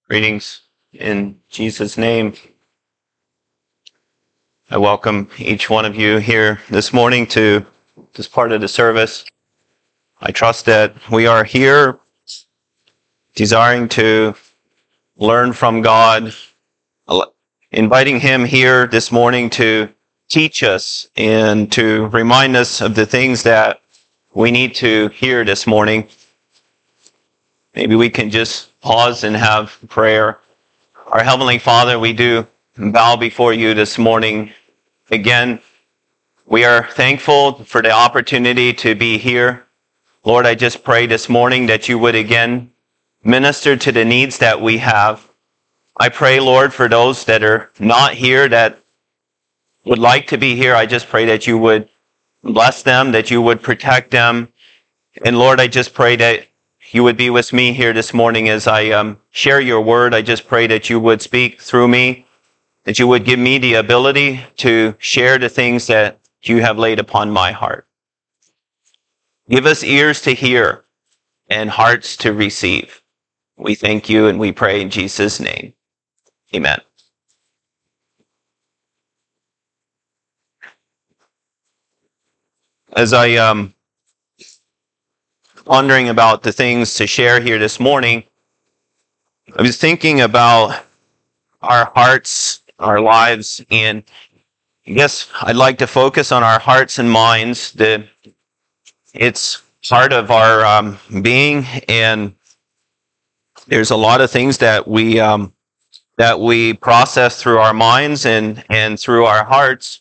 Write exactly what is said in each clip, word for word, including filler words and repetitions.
Greetings in Jesus' name. I welcome each one of you here this morning to this part of the service. I trust that we are here desiring to learn from God, inviting Him here this morning to teach us and to remind us of the things that we need to hear this morning. Maybe we can just pause and have prayer. Our Heavenly Father, we do bow before you this morning. Again, we are thankful for the opportunity to be here. Lord, I just pray this morning that you would again minister to the needs that we have. I pray, Lord, for those that are not here that would like to be here, I just pray that you would bless them, that you would protect them. And Lord, I just pray that you would be with me here this morning as I um, share your word. I just pray that you would speak through me, that you would give me the ability to share the things that you have laid upon my heart. Give us ears to hear and hearts to receive. We thank you and we pray in Jesus' name. Amen. As I um wondering about the things to share here this morning, I was thinking about our hearts, our lives, and I guess I'd like to focus on our hearts and minds. The, it's part of our um, being, and there's a lot of things that we um, that we process through our minds and, and through our hearts.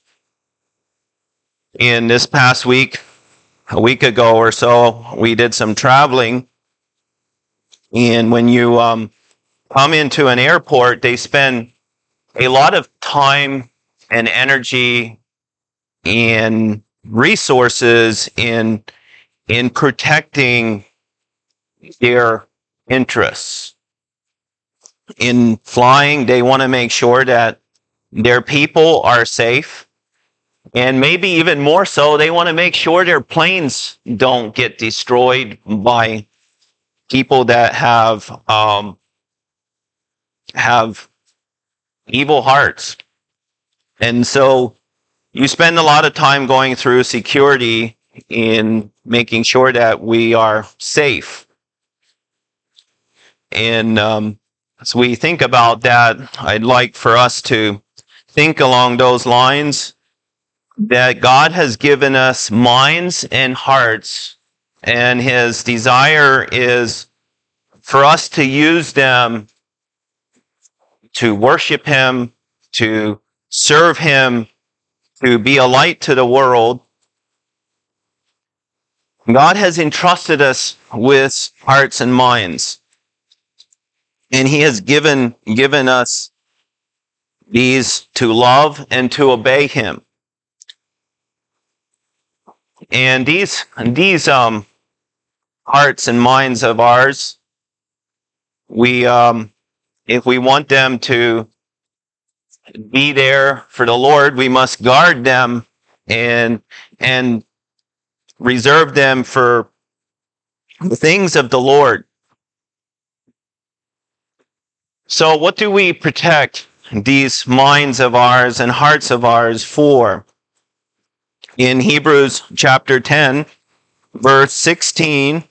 In this past week, a week ago or so, we did some traveling, and when you um, come into an airport, they spend a lot of time and energy and resources in in protecting their interests. In flying, they want to make sure that their people are safe. And maybe even more so, they want to make sure their planes don't get destroyed by people that have um, have evil hearts. And so you spend a lot of time going through security in making sure that we are safe. And um, as we think about that, I'd like for us to think along those lines, that God has given us minds and hearts, and His desire is for us to use them to worship Him, to serve Him, to be a light to the world. God has entrusted us with hearts and minds, and He has given, given us these to love and to obey Him. And these, these um, hearts and minds of ours, we, um, if we want them to be there for the Lord, we must guard them and and reserve them for the things of the Lord. So what do we protect these minds of ours and hearts of ours for? In Hebrews chapter ten, verse sixteen,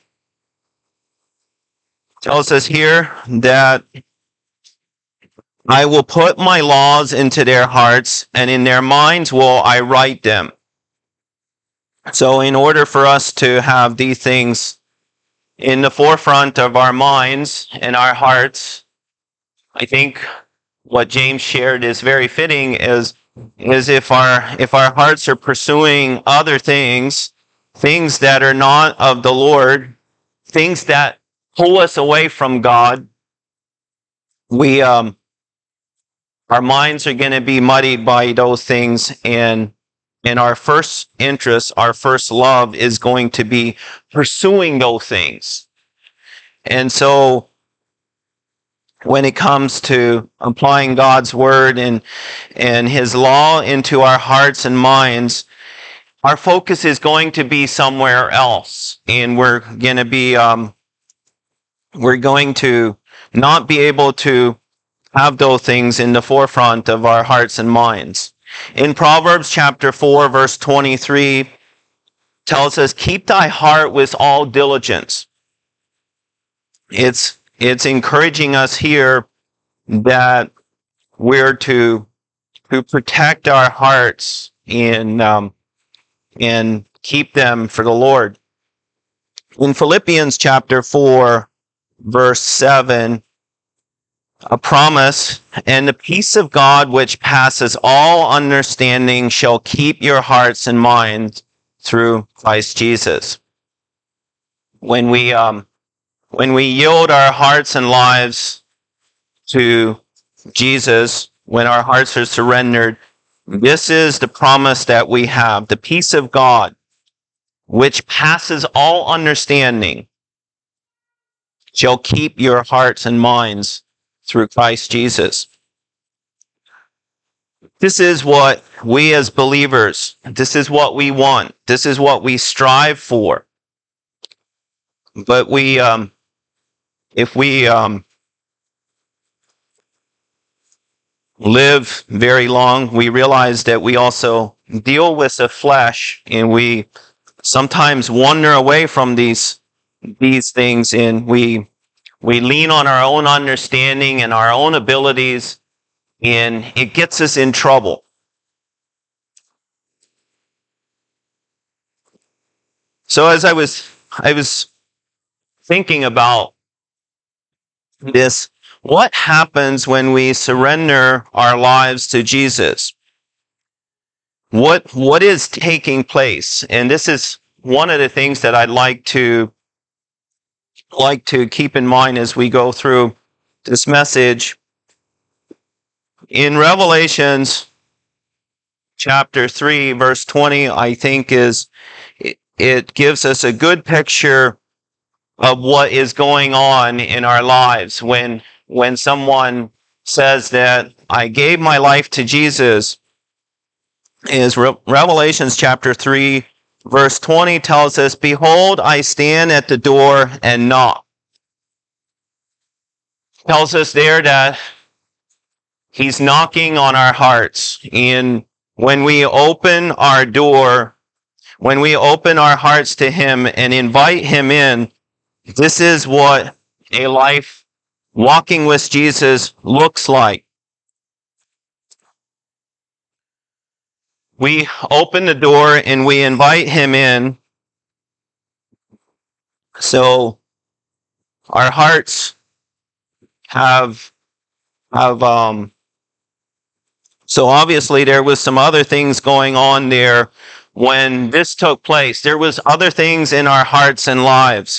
tells us here that I will put my laws into their hearts, and in their minds will I write them. So in order for us to have these things in the forefront of our minds and our hearts, I think what James shared is very fitting, is, is if our if our hearts are pursuing other things, things that are not of the Lord, things that pull us away from God, we um our minds are going to be muddied by those things, and and our first interest, our first love is going to be pursuing those things. And so when it comes to applying God's word and and His law into our hearts and minds, our focus is going to be somewhere else, and we're going to be um, we're going to not be able to have those things in the forefront of our hearts and minds. In Proverbs chapter four, verse twenty-three, tells us, keep thy heart with all diligence. It's, it's encouraging us here that we're to, to protect our hearts and, um, and keep them for the Lord. In Philippians chapter four, verse seven, a promise, and the peace of God which passes all understanding shall keep your hearts and minds through Christ Jesus. When we um, when we yield our hearts and lives to Jesus, when our hearts are surrendered, this is the promise that we have, the peace of God, which passes all understanding, shall keep your hearts and minds through Christ Jesus. This is what we as believers, this is what we want. This is what we strive for. But we, um, if we um, live very long, we realize that we also deal with the flesh, and we sometimes wander away from these these things, and we we lean on our own understanding and our own abilities, and it gets us in trouble. So as I was I was thinking about this, what happens when we surrender our lives to Jesus? What what is taking place? And this is one of the things that I'd like to like to keep in mind as we go through this message. In Revelations chapter three, verse twenty, I think is it, it gives us a good picture of what is going on in our lives when when someone says that I gave my life to Jesus. Is Re- Revelations chapter three, verse twenty tells us, behold, I stand at the door and knock. Tells us there that he's knocking on our hearts. And when we open our door, when we open our hearts to him and invite him in, this is what a life walking with Jesus looks like. We open the door and we invite him in. So our hearts have have um so obviously there was some other things going on there when this took place. There was other things in our hearts and lives.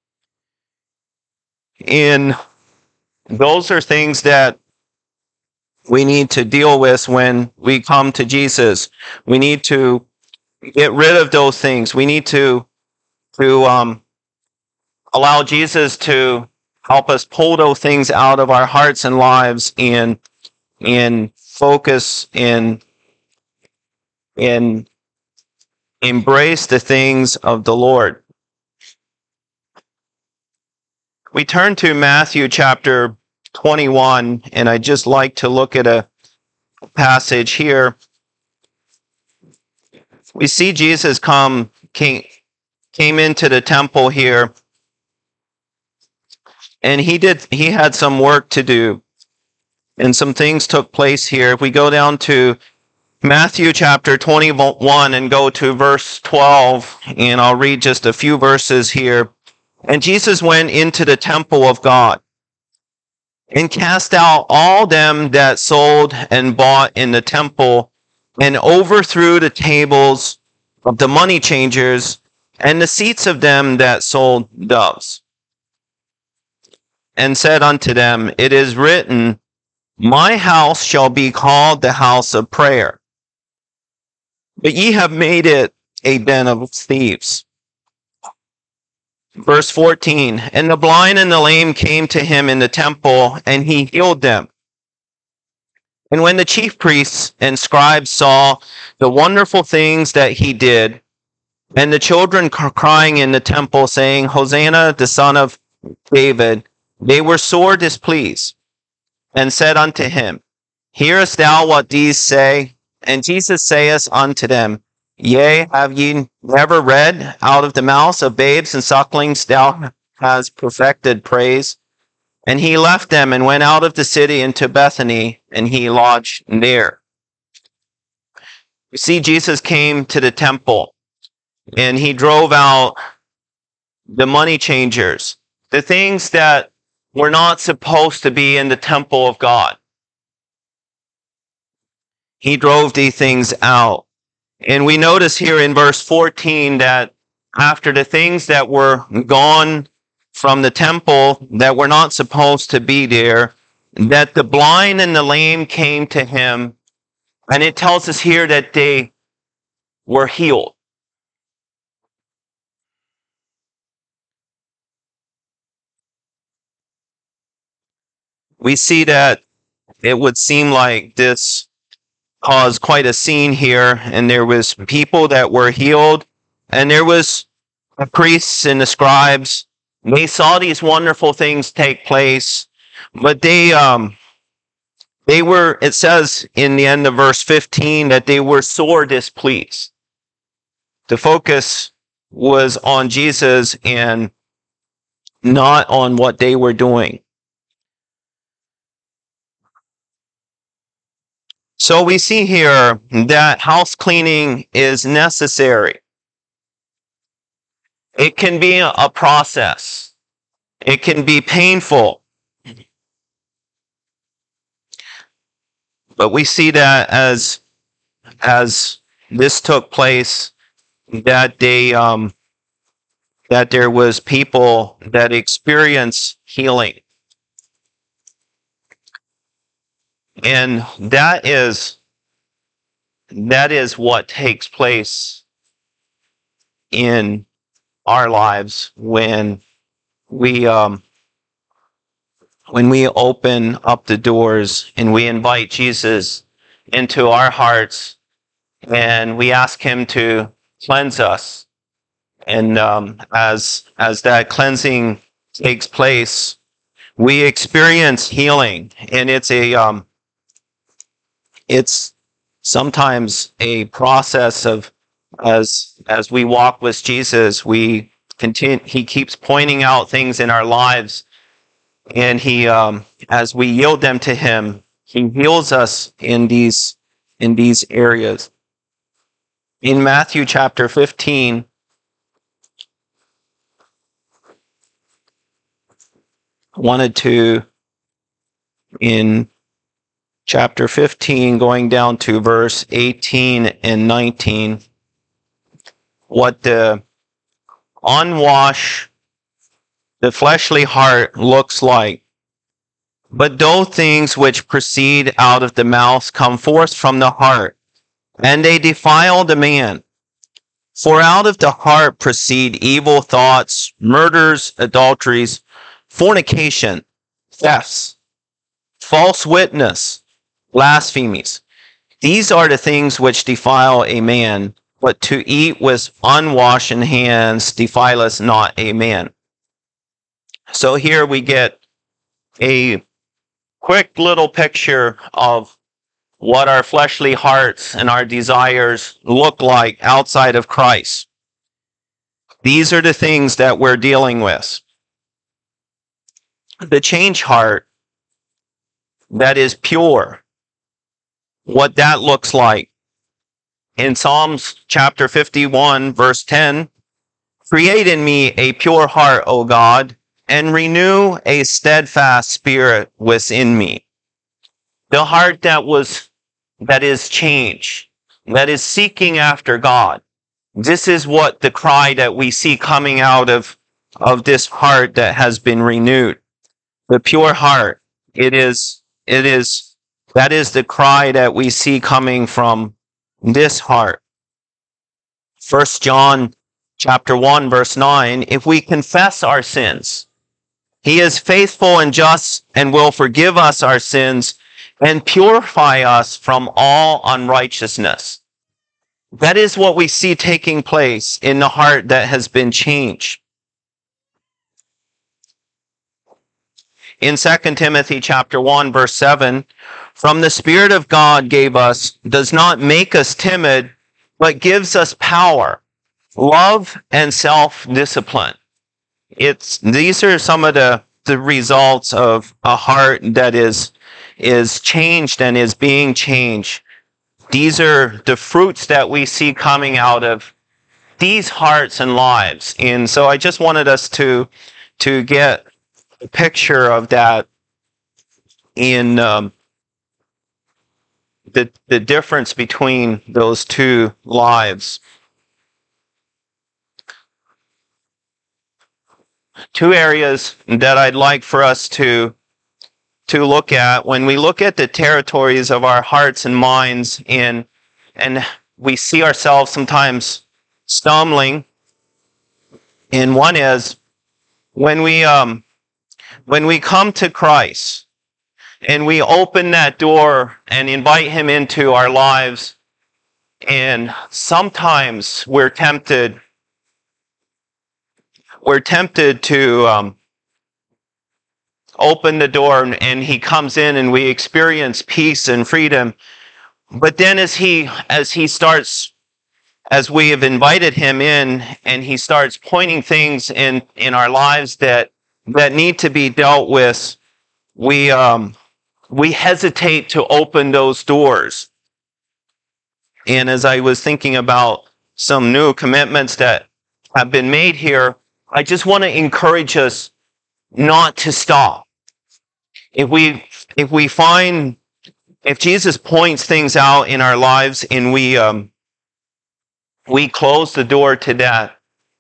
And those are things that we need to deal with when we come to Jesus. We need to get rid of those things. We need to to um allow Jesus to help us pull those things out of our hearts and lives and and focus and and embrace the things of the Lord. We turn to Matthew chapter twenty-one, and I'd just like to look at a passage here. We see Jesus come came, came into the temple here, and he did he had some work to do, and some things took place here. If we go down to Matthew chapter twenty-one and go to verse twelve, and I'll read just a few verses here. And Jesus went into the temple of God and cast out all them that sold and bought in the temple, and overthrew the tables of the money changers and the seats of them that sold doves, and said unto them, it is written, my house shall be called the house of prayer, but ye have made it a den of thieves. Verse fourteen, and the blind and the lame came to him in the temple, and he healed them. And when the chief priests and scribes saw the wonderful things that he did, and the children crying in the temple, saying, Hosanna, the son of David, They were sore displeased, and said unto him, Hearest thou what these say? And Jesus saith unto them, Yea, have ye never read, Out of the mouths of babes and sucklings thou hast perfected praise? And he left them and went out of the city into Bethany, and he lodged there. You see, Jesus came to the temple, and he drove out the money changers, the things that were not supposed to be in the temple of God. He drove these things out. And we notice here in verse fourteen that after the things that were gone from the temple that were not supposed to be there, that the blind and the lame came to him. And it tells us here that they were healed. We see that it would seem like this caused quite a scene here, and there was people that were healed, and there was the priests and the scribes. They saw these wonderful things take place, but they um they were, it says in the end of verse fifteen, that they were sore displeased. The focus was on Jesus and not on what they were doing. So we see here that house cleaning is necessary. It can be a process. It can be painful. But we see that as, as this took place, that they um, that there was people that experienced healing. And that is that is what takes place in our lives when we um, when we open up the doors and we invite Jesus into our hearts, and we ask him to cleanse us. And um, as as that cleansing takes place, we experience healing, and it's a um, it's sometimes a process of as as we walk with Jesus, we continue. He keeps pointing out things in our lives, and he um, as we yield them to him, he heals us in these in these areas. In Matthew chapter fifteen, I wanted to in chapter fifteen, going down to verse eighteen and nineteen, what the unwashed, the fleshly heart looks like. But those things which proceed out of the mouth come forth from the heart, and they defile the man. For out of the heart proceed evil thoughts, murders, adulteries, fornication, thefts, false witness, blasphemies. These are the things which defile a man, but to eat with unwashed hands defileth not a man. So here we get a quick little picture of what our fleshly hearts and our desires look like outside of Christ. These are the things that we're dealing with. The changed heart that is pure, what that looks like. In Psalms chapter fifty-one, verse ten, create in me a pure heart, O God, and renew a steadfast spirit within me. The heart that was that is changed, that is seeking after God. This is what the cry that we see coming out of, of this heart that has been renewed. The pure heart. It is, it is, that is the cry that we see coming from this heart. First John chapter one, verse nine, if we confess our sins, he is faithful and just and will forgive us our sins and purify us from all unrighteousness. That is what we see taking place in the heart that has been changed. in Second Timothy chapter one, verse seven, from the Spirit of God gave us, does not make us timid, but gives us power, love, and self-discipline. It's, these are some of the, the results of a heart that is, is changed and is being changed. These are the fruits that we see coming out of these hearts and lives. And so I just wanted us to, to get a picture of that in um, the, the difference between those two lives. Two areas that I'd like for us to, to look at when we look at the territories of our hearts and minds, and, and we see ourselves sometimes stumbling. And one is when we, um, when we come to Christ and we open that door and invite Him into our lives, and sometimes we're tempted We're tempted to um, open the door, and, and He comes in, and we experience peace and freedom. But then, as he as he starts, as we have invited Him in, and He starts pointing things in in our lives that that need to be dealt with, we um, we hesitate to open those doors. And as I was thinking about some new commitments that have been made here, I just want to encourage us not to stop. If we, if we find, if Jesus points things out in our lives and we, um, we close the door to that,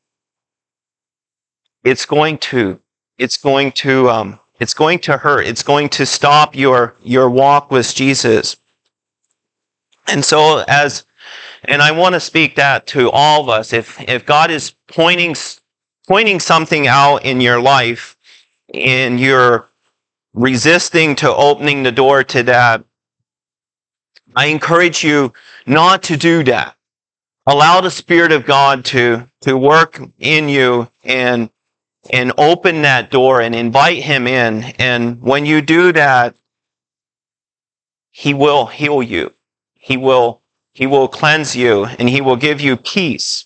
it's going to, it's going to, um, it's going to hurt. It's going to stop your, your walk with Jesus. And so as, and I want to speak that to all of us. If, if God is pointing pointing something out in your life and you're resisting to opening the door to that, I encourage you not to do that. Allow the Spirit of God to, to work in you and, and open that door and invite Him in. And when you do that, He will heal you. He will, He will cleanse you, and He will give you peace.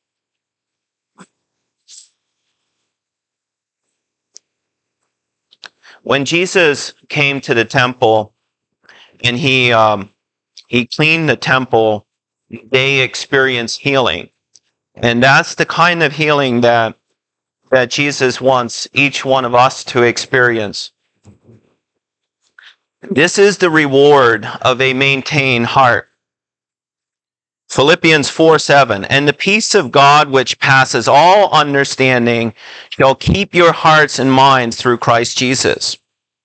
When Jesus came to the temple and he um, he cleaned the temple, they experienced healing, and that's the kind of healing that that Jesus wants each one of us to experience. This is the reward of a maintained heart. Philippians four seven, and the peace of God which passes all understanding shall keep your hearts and minds through Christ Jesus.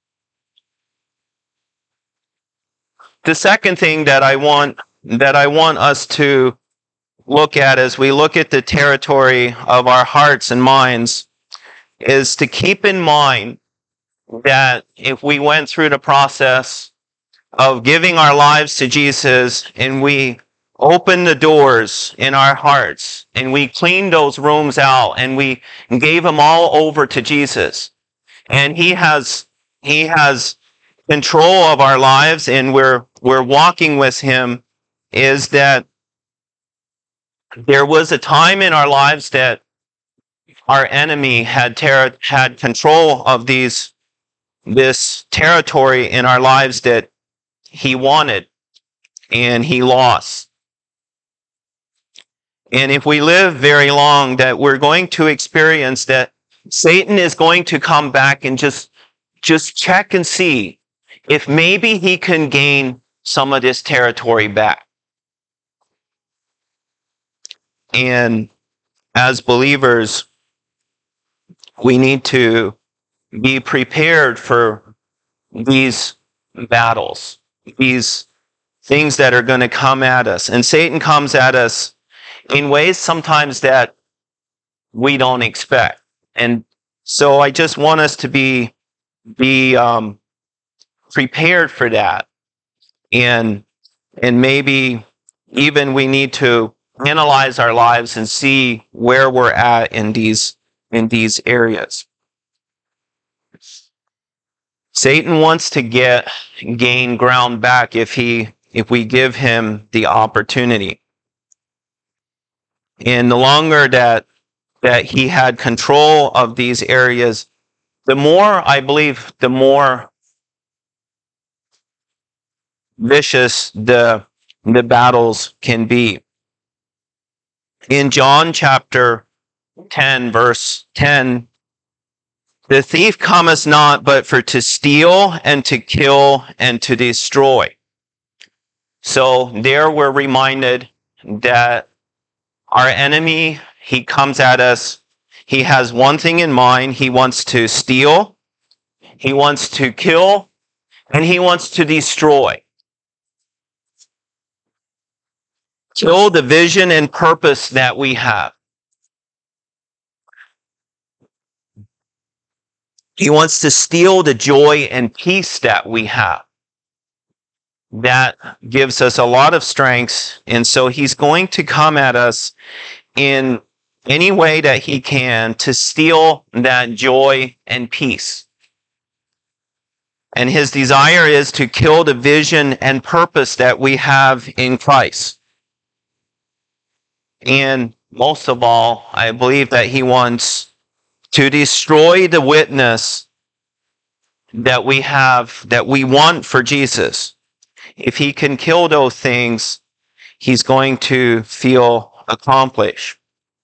The second thing that I want that I want us to look at as we look at the territory of our hearts and minds is to keep in mind that if we went through the process of giving our lives to Jesus and we opened the doors in our hearts and we cleaned those rooms out and we gave them all over to Jesus, and He has He has control of our lives and we're we're walking with Him, is that there was a time in our lives that our enemy had ter- had control of these this territory in our lives that he wanted and he lost. And if we live very long, that we're going to experience that Satan is going to come back and just just check and see if maybe he can gain some of this territory back. And as believers, we need to be prepared for these battles, these things that are going to come at us. And Satan comes at us in ways sometimes that we don't expect. And so I just want us to be, be um, prepared for that. And, and maybe even we need to analyze our lives and see where we're at in these, in these areas. Satan wants to get gain ground back if he if we give him the opportunity. And the longer that that he had control of these areas, the more, I believe, the more vicious the the battles can be. In John chapter ten, verse ten, the thief cometh not but for to steal and to kill and to destroy. So there we're reminded that our enemy, he comes at us, he has one thing in mind. He wants to steal, he wants to kill, and he wants to destroy. Kill the vision and purpose that we have. He wants to steal the joy and peace that we have. That gives us a lot of strengths, and so he's going to come at us in any way that he can to steal that joy and peace. And his desire is to kill the vision and purpose that we have in Christ. And most of all, I believe that he wants to destroy the witness that we have, that we want for Jesus. If he can kill those things, he's going to feel accomplished.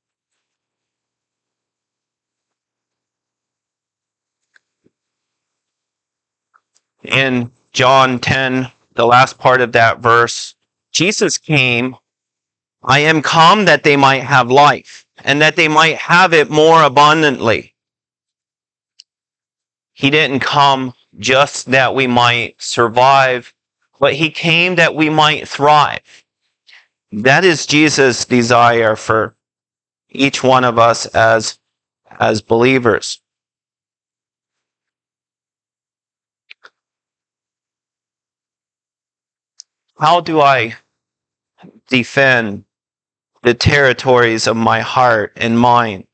In John ten, the last part of that verse, Jesus came, I am come that they might have life, and that they might have it more abundantly. He didn't come just that we might survive, but he came that we might thrive. That is Jesus' desire for each one of us as, as believers. How do I defend the territories of my heart and mind?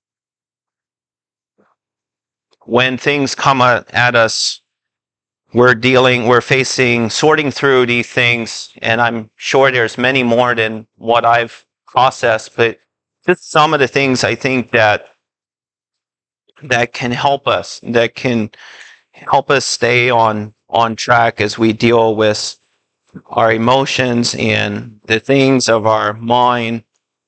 When things come at us, we're dealing, we're facing, sorting through these things, and I'm sure there's many more than what I've processed, but just some of the things I think that that can help us, that can help us stay on, on track as we deal with our emotions and the things of our mind.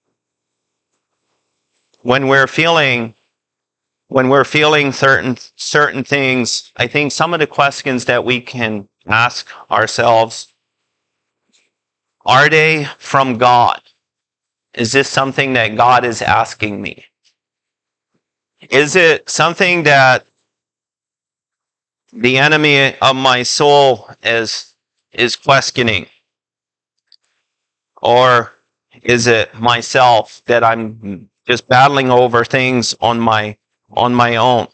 When we're feeling when we're feeling certain certain things, I think some of the questions that we can ask ourselves, are they from God? Is this something that God is asking me? Is it something that the enemy of my soul is is questioning? Or is it myself that I'm just battling over things on my on my own?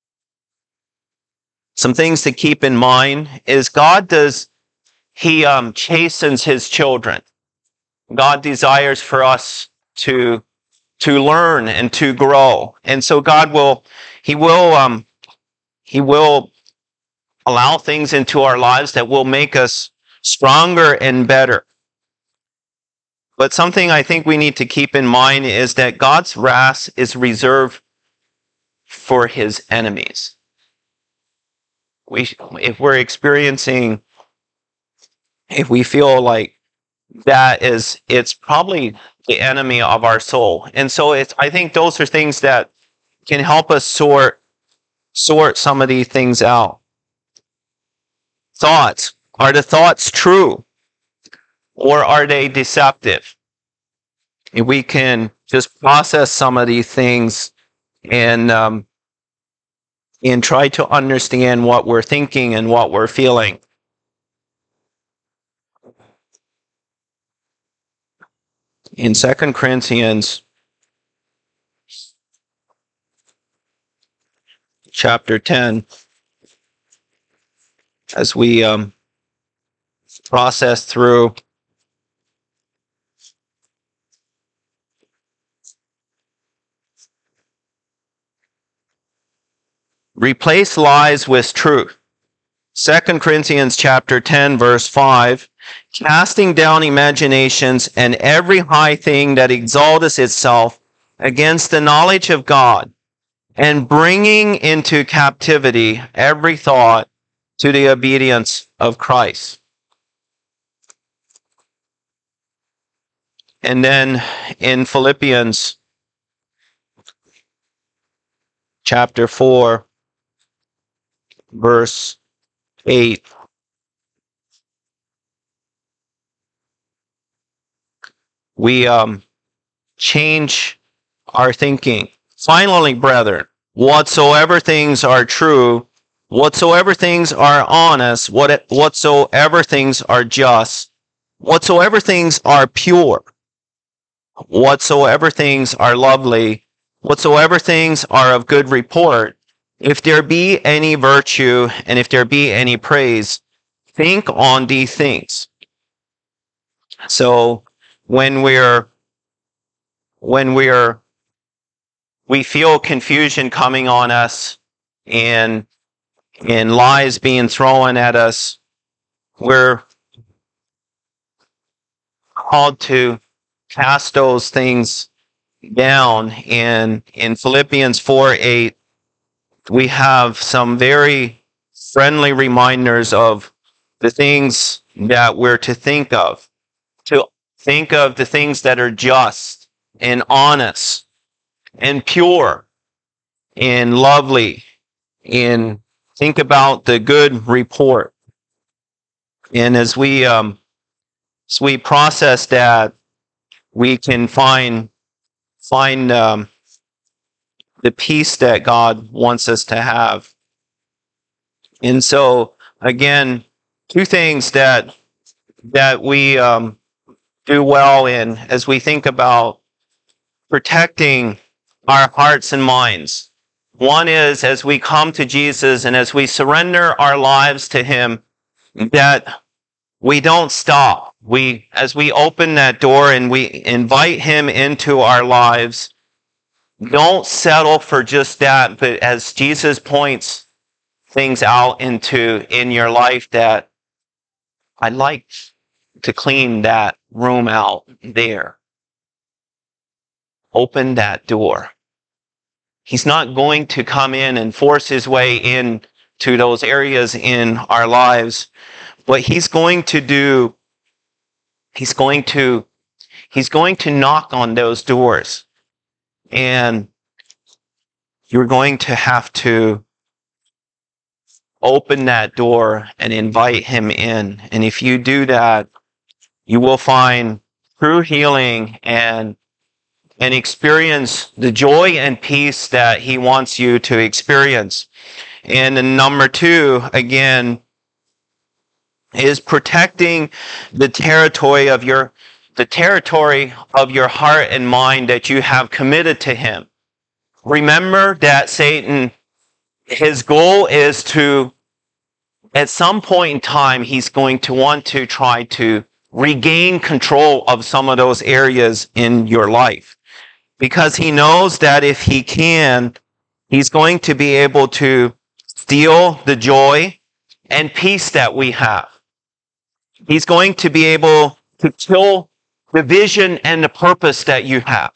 Some things to keep in mind is God does, he um, chastens his children. God desires for us to to learn and to grow. And so God will, he will um, he will allow things into our lives that will make us stronger and better. But something I think we need to keep in mind is that God's wrath is reserved for his enemies. We, if we're experiencing, if we feel like that is, it's probably the enemy of our soul. And so it's, I think those are things that can help us sort, sort some of these things out. Thoughts. Are the thoughts true? Or are they deceptive? If we can just process some of these things and um, and try to understand what we're thinking and what we're feeling. In Second Corinthians chapter ten, as we um, process through replace lies with truth. Second Corinthians chapter ten, verse five, casting down imaginations and every high thing that exalteth itself against the knowledge of God, and bringing into captivity every thought to the obedience of Christ. And then in Philippians chapter four, verse eight, we um, change our thinking. Finally, brethren, whatsoever things are true, whatsoever things are honest, what, whatsoever things are just, whatsoever things are pure, whatsoever things are lovely, whatsoever things are of good report, if there be any virtue and if there be any praise, think on these things. So when we're when we're we feel confusion coming on us and and lies being thrown at us, we're called to cast those things down. And in Philippians four eight, we have some very friendly reminders of the things that we're to think of. To think of the things that are just and honest and pure and lovely, and think about the good report. And as we um, as we process that, we can find find um, the peace that God wants us to have. And so, again, two things that that we um, do well in as we think about protecting our hearts and minds. One is as we come to Jesus and as we surrender our lives to Him, that we don't stop. We, as we open that door and we invite Him into our lives, don't settle for just that, but as Jesus points things out into in your life, that I'd like to clean that room out there. Open that door. He's not going to come in and force His way in to those areas in our lives. What He's going to do, He's going to, He's going to knock on those doors. And you're going to have to open that door and invite Him in. And if you do that, you will find true healing and and experience the joy and peace that He wants you to experience. And then number two, again, is protecting the territory of your the territory of your heart and mind that you have committed to Him. Remember that Satan, his goal is to, at some point in time, he's going to want to try to regain control of some of those areas in your life. Because he knows that if he can, he's going to be able to steal the joy and peace that we have. He's going to be able to kill the vision and the purpose that you have.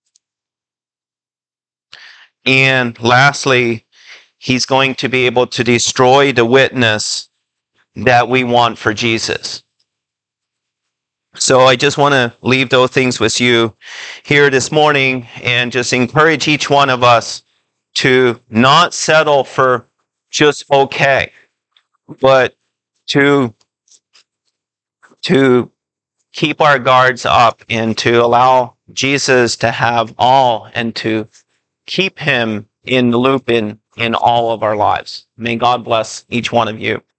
And lastly, he's going to be able to destroy the witness that we want for Jesus. So I just want to leave those things with you here this morning and just encourage each one of us to not settle for just okay, but to, to keep our guards up and to allow Jesus to have all and to keep Him in the loop in, in all of our lives. May God bless each one of you.